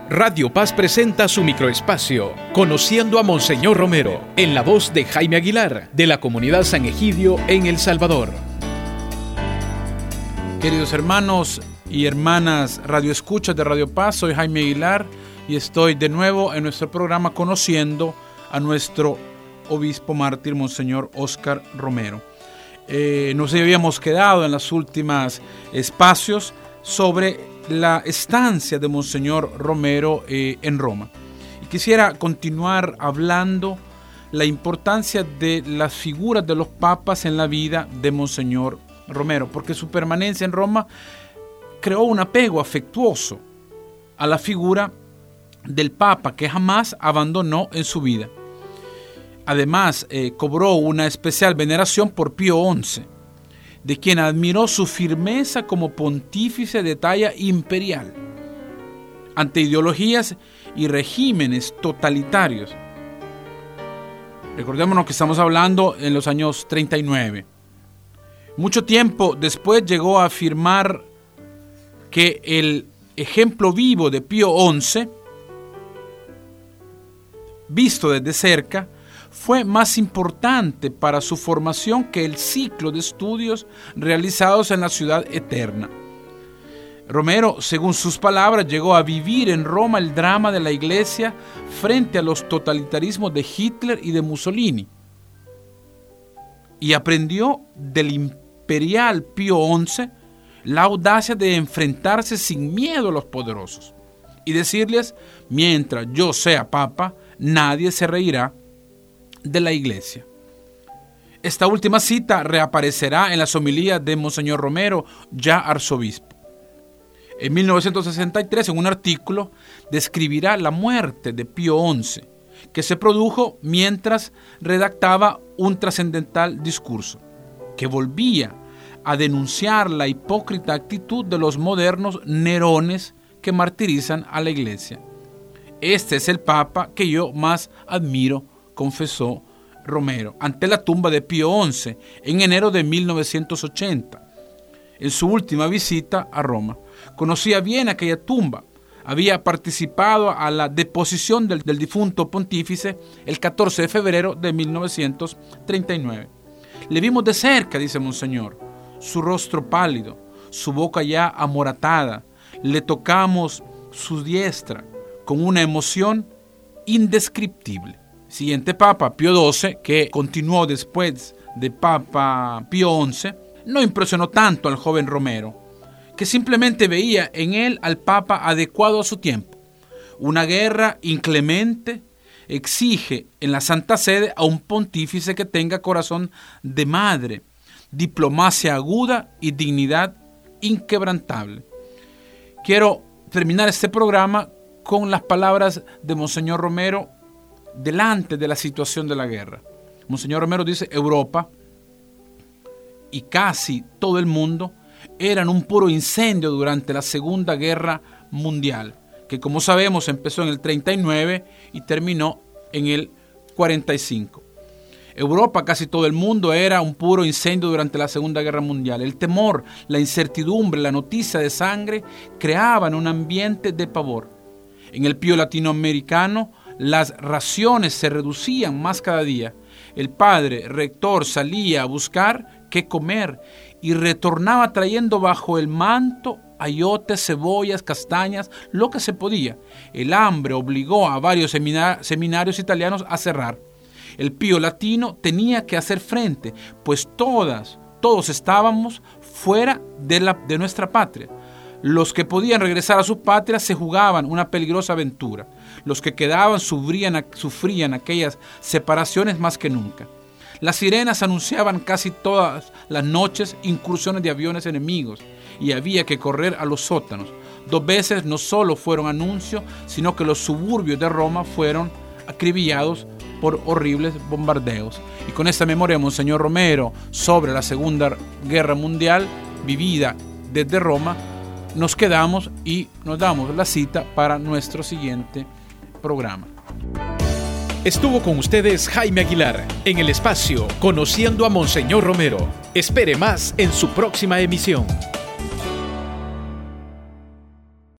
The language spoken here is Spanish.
Radio Paz presenta su microespacio, Conociendo a Monseñor Romero, en la voz de Jaime Aguilar, de la comunidad San Egidio en El Salvador. Queridos hermanos y hermanas radioescuchas de Radio Paz, soy Jaime Aguilar y estoy de nuevo en nuestro programa Conociendo a nuestro obispo mártir, Monseñor Óscar Romero. Nos habíamos quedado en los últimos espacios sobre la estancia de Monseñor Romero en Roma. Y quisiera continuar hablando la importancia de las figuras de los papas en la vida de Monseñor Romero, porque su permanencia en Roma creó un apego afectuoso a la figura del Papa que jamás abandonó en su vida. Además, cobró una especial veneración por Pío XI, de quien admiró su firmeza como pontífice de talla imperial ante ideologías y regímenes totalitarios. Recordémonos que estamos hablando en los años 39. Mucho tiempo después llegó a afirmar que el ejemplo vivo de Pío XI, visto desde cerca, fue más importante para su formación que el ciclo de estudios realizados en la ciudad eterna. Romero, según sus palabras, llegó a vivir en Roma el drama de la Iglesia frente a los totalitarismos de Hitler y de Mussolini, y aprendió del imperial Pío XI la audacia de enfrentarse sin miedo a los poderosos y decirles: mientras yo sea papa, nadie se reirá de la Iglesia. Esta última cita reaparecerá en las homilías de Monseñor Romero, ya arzobispo. En 1963, en un artículo, describirá la muerte de Pío XI, que se produjo mientras redactaba un trascendental discurso, que volvía a denunciar la hipócrita actitud de los modernos Nerones que martirizan a la Iglesia. Este es el Papa que yo más admiro, confesó Romero ante la tumba de Pío XI en enero de 1980, en su última visita a Roma. Conocía bien aquella tumba, había participado a la deposición del difunto pontífice el 14 de febrero de 1939. Le vimos de cerca, dice Monseñor, su rostro pálido, su boca ya amoratada, le tocamos su diestra con una emoción indescriptible. Siguiente Papa, Pío XII, que continuó después de Papa Pío XI, no impresionó tanto al joven Romero, que simplemente veía en él al Papa adecuado a su tiempo. Una guerra inclemente exige en la Santa Sede a un pontífice que tenga corazón de madre, diplomacia aguda y dignidad inquebrantable. Quiero terminar este programa con las palabras de Monseñor Romero delante de la situación de la guerra. Monseñor Romero dice: Europa y casi todo el mundo eran un puro incendio durante la Segunda Guerra Mundial, que, como sabemos, empezó en el 39 y terminó en el 45. Europa, casi todo el mundo, era un puro incendio durante la Segunda Guerra Mundial. El temor, la incertidumbre, la noticia de sangre creaban un ambiente de pavor. En el Pío latinoamericano, las raciones se reducían más cada día. El padre rector salía a buscar qué comer y retornaba trayendo bajo el manto ayotes, cebollas, castañas, lo que se podía. El hambre obligó a varios seminarios italianos a cerrar. El Pío latino tenía que hacer frente, pues todos estábamos fuera de nuestra patria. Los que podían regresar a su patria se jugaban una peligrosa aventura. Los que quedaban sufrían aquellas separaciones más que nunca. Las sirenas anunciaban casi todas las noches incursiones de aviones enemigos y había que correr a los sótanos. 2 veces no solo fueron anuncios, sino que los suburbios de Roma fueron acribillados por horribles bombardeos. Y con esta memoria, Monseñor Romero, sobre la Segunda Guerra Mundial vivida desde Roma, nos quedamos y nos damos la cita para nuestro siguiente programa. Estuvo con ustedes Jaime Aguilar en el espacio Conociendo a Monseñor Romero. Espere más en su próxima emisión.